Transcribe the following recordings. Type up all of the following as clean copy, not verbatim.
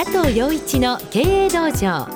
藤陽一の経営道場。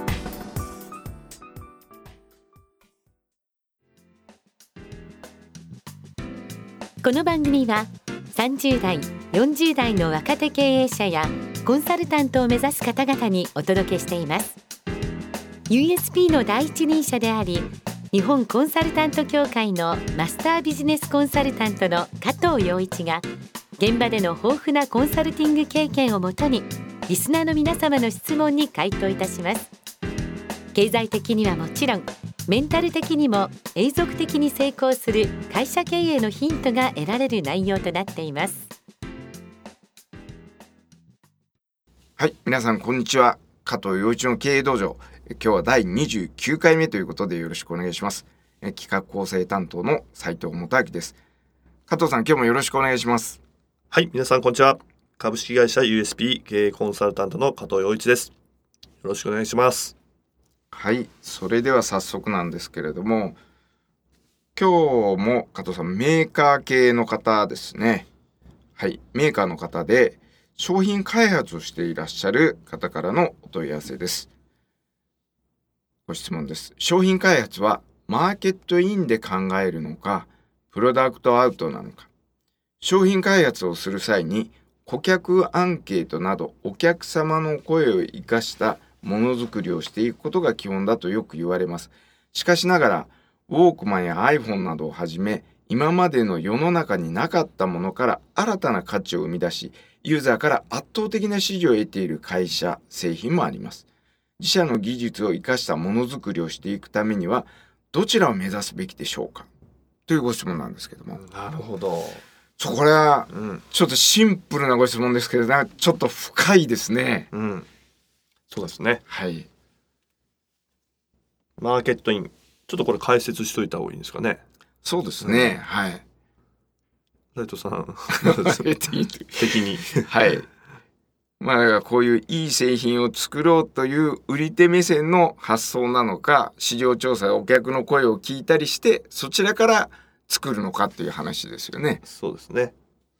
この番組は30代40代の若手経営者やコンサルタントを目指す方々にお届けしています。 USP の第一人者であり、日本コンサルタント協会のマスタービジネスコンサルタントの加藤陽一が、現場での豊富なコンサルティング経験をもとにリスナーの皆様の質問に回答いたします。経済的にはもちろん、メンタル的にも永続的に成功する会社経営のヒントが得られる内容となっています。 はい、皆さんこんにちは。加藤陽一の経営道場、今日は第29回目ということでよろしくお願いします。企画構成担当の斉藤元明です。加藤さん、今日もよろしくお願いします。 はい、皆さんこんにちは。株式会社 USP 経営コンサルタントの加藤陽一です。よろしくお願いします。 はい、それでは早速なんですけれども、今日も加藤さん、メーカー系の方ですね。はい、メーカーの方で商品開発をしていらっしゃる方からのお問い合わせです。ご質問です。商品開発はマーケットインで考えるのか、プロダクトアウトなのか。商品開発をする際に顧客アンケートなどお客様の声を生かしたものづくりをしていくことが基本だとよく言われます。しかしながら、ウォークマンや iPhone などをはじめ、今までの世の中になかったものから新たな価値を生み出し、ユーザーから圧倒的な支持を得ている会社、製品もあります。自社の技術を生かしたものづくりをしていくためには、どちらを目指すべきでしょうか、というご質問なんですけども。 なるほど。 これはちょっとシンプルなご質問ですけど、ちょっと深いですね。 そうですね。 はい。 マーケットイン、ちょっとこれ解説しといた方がいいんですかね。 そうですね。はい。 斉藤さん的にはい。こういういい製品を作ろうという売り手目線の発想なのか、市場調査、お客の声を聞いたりしてそちらから作るのかっていう話ですよね。 そうですね。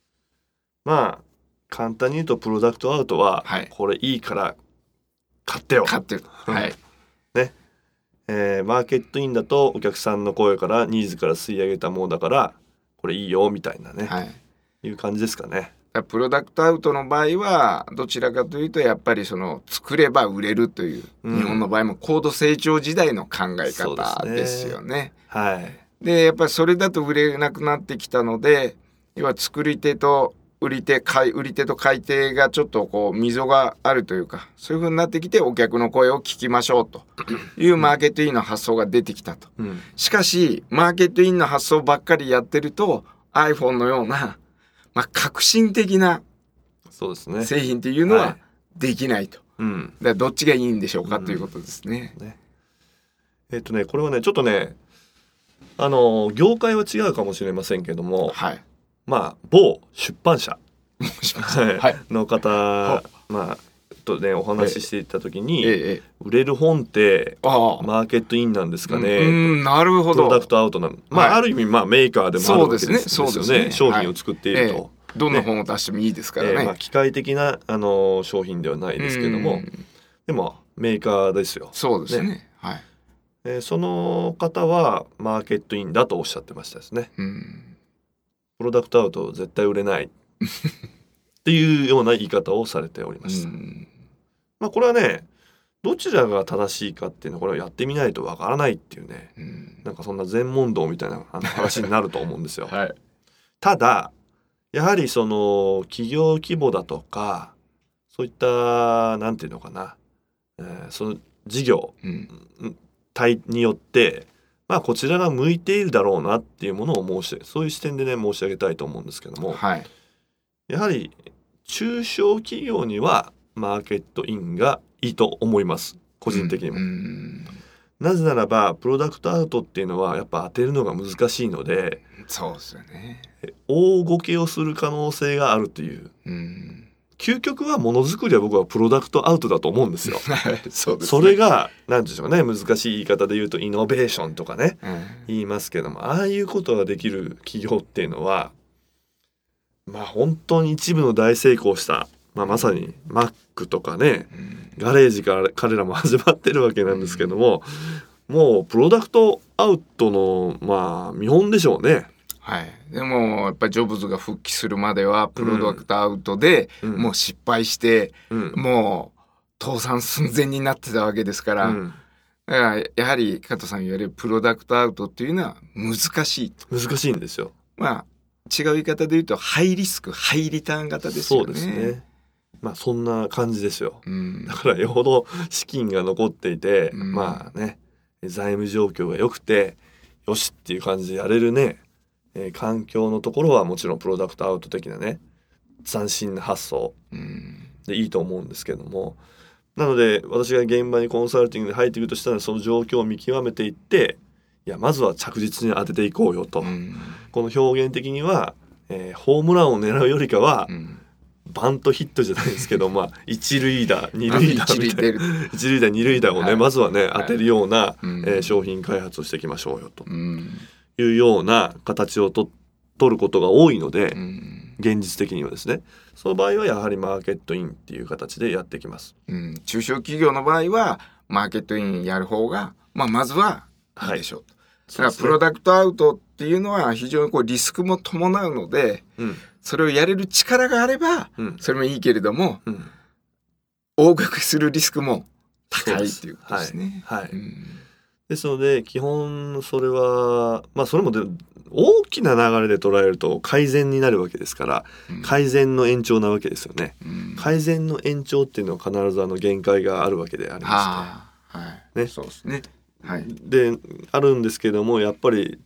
簡単に言うとプロダクトアウトは、これいいから買ってよ。 買ってる。はい。 ね。マーケットインだとお客さんの声からニーズから吸い上げたものだからこれいいよみたいなね、いう感じですかね。 プロダクトアウトの場合はどちらかというとやっぱりその作れば売れるという、日本の場合も高度成長時代の考え方ですよね。 はい。 でやっぱりそれだと売れなくなってきたので、要は作り手と売り手と買い手がちょっとこう溝があるというか、そういう風になってきてお客の声を聞きましょうというマーケットインの発想が出てきたと。しかしマーケットインの発想ばっかりやってると iPhone のような、革新的な製品っていうのはできないと。だからどっちがいいんでしょうかということですね。 これはねちょっとね業界は違うかもしれませんけども、某出版社の方とねお話ししていた時に、売れる本ってマーケットインなんですかね。 なるほど。 プロダクトアウトなの。ある意味メーカーでもあるわけですよね。商品を作っていると、 どんな本を出してもいいですからね。 機械的な商品ではないですけども、でもメーカーですよ。 そうですね。 その方はマーケットインだとおっしゃってましたですね。プロダクトアウト絶対売れないっていうような言い方をされておりました。これはねどちらが正しいかっていうのはこれをやってみないとわからないっていうね、なんかそんな全問答みたいな話になると思うんですよ。ただやはりその企業規模だとかそういったなんていうのかな、その事業体によってこちらが向いているだろうなっていうものをそういう視点でね申し上げたいと思うんですけども、やはり中小企業にはマーケットインがいいと思います、個人的にも。なぜならばプロダクトアウトっていうのはやっぱ当てるのが難しいので、 そうですよね。 大ごけをする可能性があるという、究極はものづくりは僕はプロダクトアウトだと思うんですよ。 そうですね。 それが何でしょうね、難しい言い方で言うとイノベーションとかね、言いますけども、ああいうことができる企業っていうのは本当に一部の大成功したまさに Mac とかね、ガレージから彼らも始まってるわけなんですけども、もうプロダクトアウトの見本でしょうね。 はい、でもやっぱりジョブズが復帰するまではプロダクトアウトでもう失敗して、もう倒産寸前になってたわけですから、だからやはり加藤さん言われるプロダクトアウトっていうのは難しいんですよ。 違う言い方で言うとハイリスクハイリターン型ですよね。 そうですね。そんな感じですよ。だからよほど資金が残っていて、財務状況が良くてよしっていう感じでやれるね、環境のところはもちろんプロダクトアウト的なね斬新な発想でいいと思うんですけども、なので私が現場にコンサルティングで入っていくとしたら、その状況を見極めていって、まずは着実に当てていこうよと、この表現的には、ホームランを狙うよりかは、バントヒットじゃないですけど、一塁打二塁打みたいな一塁打二塁打をね、まずはね当てるような、商品開発をしていきましょうよというような形を取ることが多いので、現実的にはですね、その場合はやはりマーケットインっていう形でやっていきます。 中小企業の場合はマーケットインやる方が、まずはいいでしょうと。だからプロダクトアウトっていうのは非常にリスクも伴うので、それをやれる力があれば、それもいいけれども、大額するリスクも高いっていうことですね。 ですので基本それはそれも大きな流れで捉えると改善になるわけですから、改善の延長なわけですよね。改善の延長っていうのは必ず限界があるわけでありまして、 そうですね。 であるんですけども、やっぱり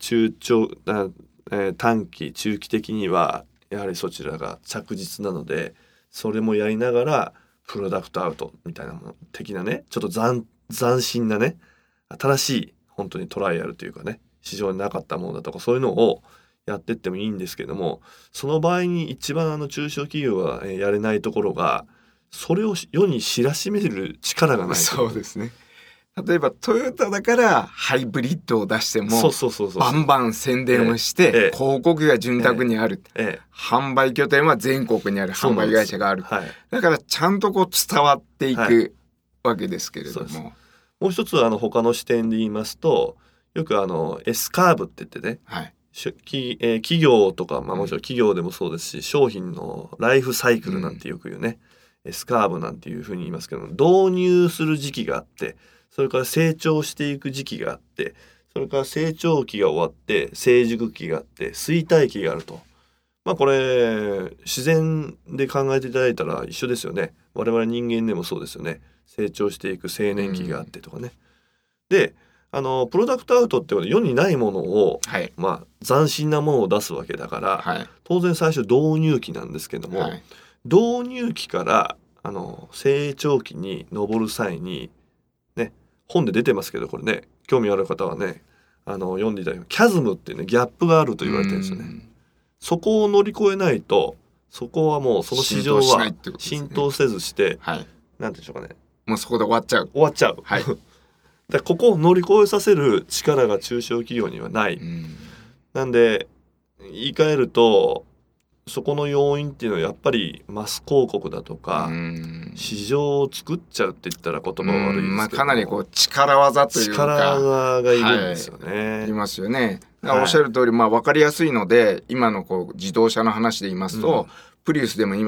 短期中期的にはやはりそちらが着実なので、それもやりながらプロダクトアウトみたいなもの的なね、ちょっと斬新なね、新しい本当にトライアルというかね、市場になかったものだとか、そういうのをやってってもいいんですけども、その場合に一番中小企業がやれないところが、それを世に知らしめる力がない。 そうですね。例えばトヨタだからハイブリッドを出してもバンバン宣伝をして、広告が潤沢にある、販売拠点は全国にある販売会社がある、だからちゃんと伝わっていくわけですけれども、 もう一つ他の視点で言いますと、よくSカーブって言ってね、企業とか、もちろん企業でもそうですし、商品のライフサイクルなんてよく言うね、Sカーブなんていうふうに言いますけど、導入する時期があって、それから成長していく時期があって、それから成長期が終わって成熟期があって衰退期があると。これ自然で考えていただいたら一緒ですよね。我々人間でもそうですよね。成長していく青年期があってとかね。でプロダクトアウトって世にないものを、斬新なものを出すわけだから、当然最初導入期なんですけども、導入期から成長期に上る際にね、本で出てますけど、これね、興味ある方はね読んでいただくキャズムっていうね、ギャップがあると言われてるんですよね。そこを乗り越えないと、そこはもうその市場は浸透せずして、なんていうんでしょうかね、 もうそこで終わっちゃう。 だここを乗り越えさせる力が中小企業にはない。なんで言い換えると、そこの要因っていうのはやっぱりマス広告だとか市場を作っちゃうって言ったら言葉は悪いですけど、 かなり力技というか力技がいるんですよね。 いますよね。おっしゃる通り、分かりやすいので、今の自動車の話で言いますと、プリウスでも今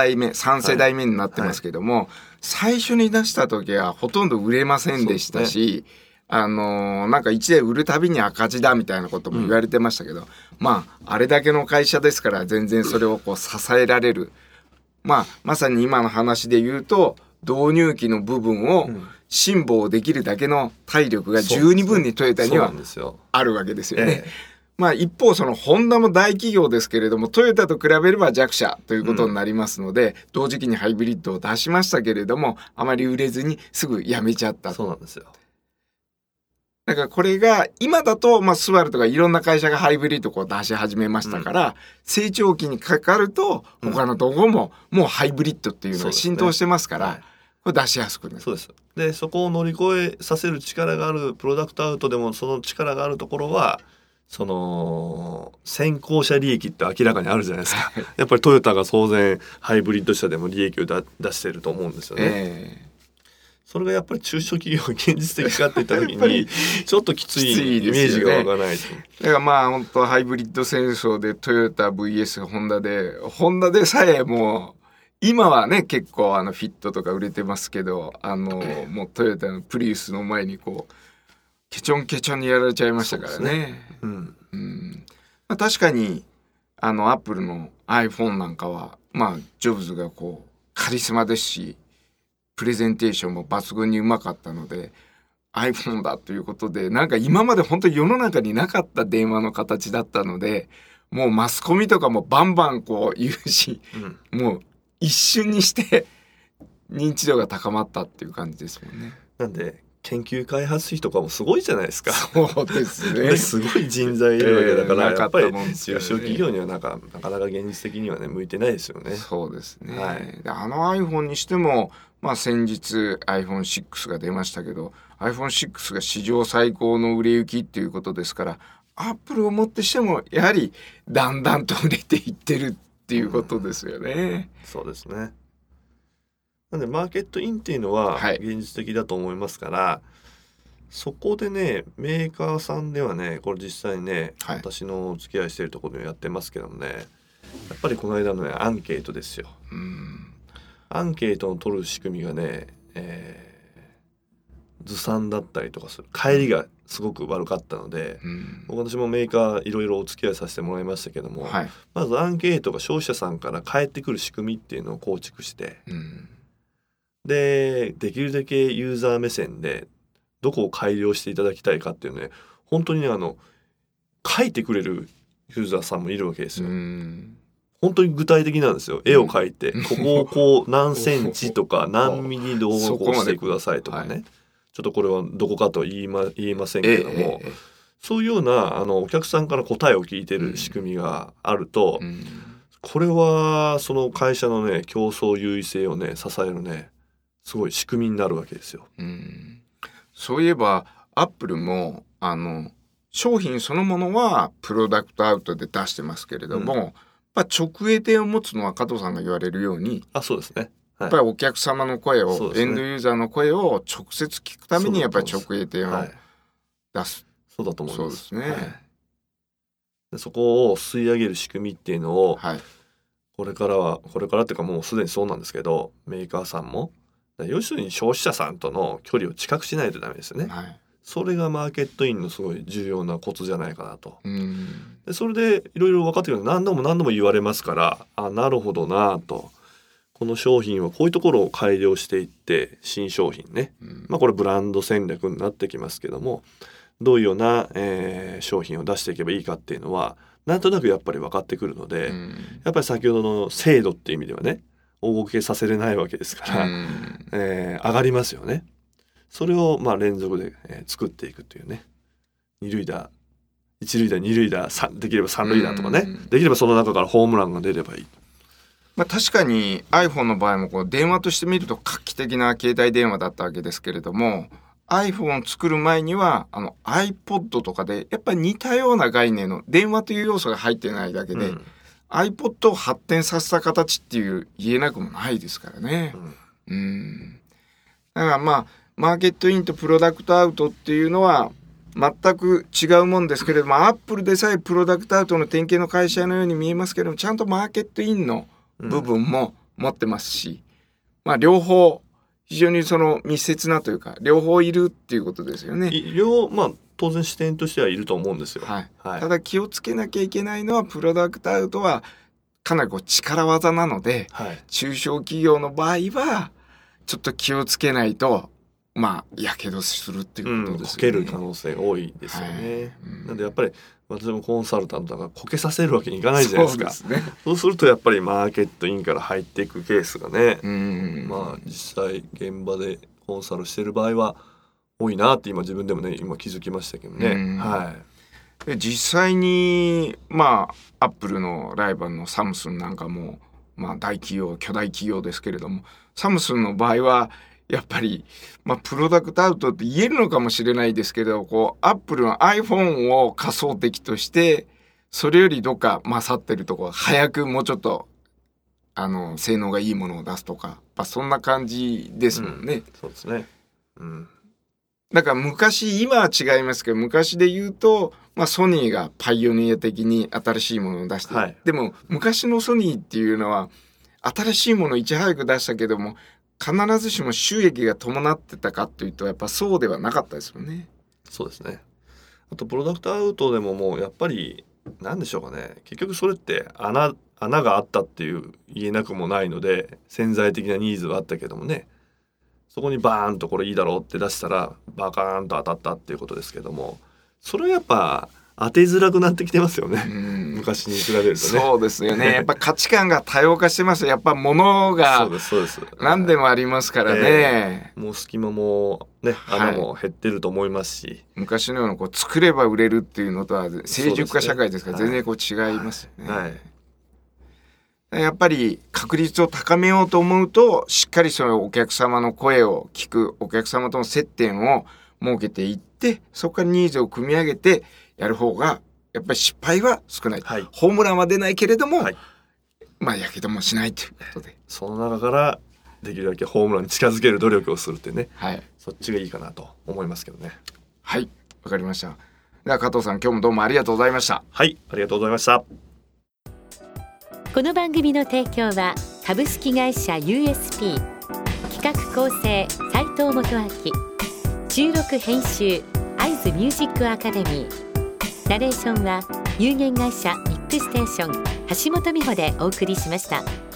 3世代目になってますけども、最初に出した時はほとんど売れませんでしたし、なんか1台売るたびに赤字だみたいなことも言われてましたけど、あれだけの会社ですから全然それを支えられる、まさに今の話で言うと導入期の部分を辛抱できるだけの体力が十二分にトヨタにはあるわけですよね。一方ホンダも大企業ですけれども、トヨタと比べれば弱者ということになりますので、同時期にハイブリッドを出しましたけれども、あまり売れずにすぐやめちゃった。 そうなんですよ。 だからこれが今だと、スバルとかいろんな会社がハイブリッドを出し始めましたから、成長期にかかると他のところももうハイブリッドっていうのが浸透してますから、これ出しやすくなる。 そうです。でそこを乗り越えさせる力があるプロダクトアウトでも、その力があるところはその先行者利益って明らかにあるじゃないですかやっぱりトヨタが当然ハイブリッド車でも利益を出してると思うんですよね、それがやっぱり中小企業が現実的かっていった時にちょっときついイメージが湧かないと、 だからまあ本当ハイブリッド戦争でトヨタ VS ホンダでさえもう今はね結構フィットとか売れてますけどもうトヨタのプリウスの前にこうケチョンケチョンにやられちゃいましたからね。まあ、確かにアップルの iPhone なんかはまあジョブズがこうカリスマですしプレゼンテーションも抜群にうまかったので iPhone だということでなんか今まで本当に世の中になかった電話の形だったのでもうマスコミとかもバンバンこう言うし、もう一瞬にして認知度が高まったっていう感じですもんね。 なんで研究開発費とかもすごいじゃないですか。 そうですねすごい人材いるわけだから、やっぱり中小企業にはなかなか現実的にはね向いてないですよね。 そうですね、 はい、 でiPhone にしても、まあ、先日 iPhone6 が出ましたけど iPhone6 が史上最高の売れ行きっていうことですからアップルをもってしてもやはりだんだんと売れていってるっていうことですよね、 そうですね。なんでマーケットインっていうのは現実的だと思いますから、そこでねメーカーさんではねこれ実際ね、私のお付き合いしているところでやってますけどもねやっぱりこの間のねアンケートですよ。アンケートを取る仕組みがね、ずさんだったりとかする帰りがすごく悪かったので、私もメーカーいろいろお付き合いさせてもらいましたけども、まずアンケートが消費者さんから返ってくる仕組みっていうのを構築して、できるだけユーザー目線でどこを改良していただきたいかっていうね本当にね書いてくれるユーザーさんもいるわけですよ。本当に具体的なんですよ。絵を描いて、ここをこう何センチとか何ミリ動画をこうしてくださいとかね、ちょっとこれはどこかとは言えませんけども、そういうようなお客さんから答えを聞いてる仕組みがあると、これはその会社のね競争優位性をね支えるねすごい仕組みになるわけですよ。 そういえばアップルも商品そのものはプロダクトアウトで出してますけれども、直営店を持つのは加藤さんが言われるように、 そうですね。 やっぱりお客様の声を、エンドユーザーの声を直接聞くためにやっぱり直営店を出す。 そうだと思います。 そうですね。 でそこを吸い上げる仕組みっていうのを、これからっていうかもうすでにそうなんですけどメーカーさんも要するに消費者さんとの距離を近くしないとダメですよね。それがマーケットインのすごい重要なコツじゃないかなと。でそれでいろいろ分かってくる何度も言われますからなるほどなと。この商品はこういうところを改良していって新商品ね、これブランド戦略になってきますけどもどういうような、商品を出していけばいいかっていうのはなんとなくやっぱり分かってくるので、やっぱり先ほどの精度っていう意味ではね大ごけさせれないわけですから、上がりますよね。それを連続で、作っていくというね二塁打一塁打二塁打できれば三塁打とかね、できればその中からホームランが出ればいい。 確かに iPhone の場合もこう電話として見ると画期的な携帯電話だったわけですけれども iPhone を作る前にはiPod とかでやっぱり似たような概念の電話という要素が入ってないだけで、iPod を発展させた形っていう言えなくもないですからね。だからマーケットインとプロダクトアウトっていうのは全く違うもんですけれどもアップルでさえプロダクトアウトの典型の会社のように見えますけれどもちゃんとマーケットインの部分も持ってますし、両方非常にその密接なというか両方いるっていうことですよね。 当然視点としてはいると思うんですよ。 ただ気をつけなきゃいけないのはプロダクトアウトはかなりこう力技なので、中小企業の場合はちょっと気をつけないとやけどするっていうことですよね。 こける可能性が多いですよね。なんでやっぱり私もコンサルタントだからこけさせるわけにいかないじゃないですか。そうするとやっぱりマーケットインから入っていくケースがね、実際現場でコンサルしてる場合は多いなって今自分でもね今気づきましたけどね。 で実際にアップルのライバルのサムスンなんかも大企業巨大企業ですけれどもサムスンの場合はやっぱり、プロダクトアウトって言えるのかもしれないですけど、アップルの iPhone を仮想的としてそれよりどっか勝ってるところ、早くもうちょっと性能がいいものを出すとか、そんな感じですもんね。 そうですね。 だから今は違いますけど、昔で言うと、ソニーがパイオニア的に新しいものを出して、はい、でも昔のソニーっていうのは新しいものをいち早く出したけども、必ずしも収益が伴ってたかというと、やっぱそうではなかったですよね。 そうですね。あとプロダクトアウトでももうやっぱり何でしょうかね、結局それって穴があったっていう言えなくもないので、潜在的なニーズはあったけどもね、そこにバーンとこれいいだろうって出したらバカーンと当たったっていうことですけども、それはやっぱ当てづらくなってきてますよね。昔に比べるとね。 そうですよね。やっぱ価値観が多様化してます。やっぱ物が何でもありますからね。 もう隙間もね、穴も減ってると思いますし、 昔のような作れば売れるっていうのとは成熟化社会ですから全然違いますよね。やっぱり確率を高めようと思うと、しっかりそのお客様の声を聞く、お客様との接点を設けていって、そこからニーズを組み上げてやる方がやっぱり失敗は少ない、ホームランは出ないけれども、やけどもしないということで、 その中からできるだけホームランに近づける努力をするってね、そっちがいいかなと思いますけどね。 はい、わかりました。では加藤さん、今日もどうもありがとうございました。 はい、ありがとうございました。 この番組の提供は株式会社 USP、 企画構成斉藤元明、収録編集会津ミュージックアカデミー、ナレーションは有限会社ミックステーション橋本美穂でお送りしました。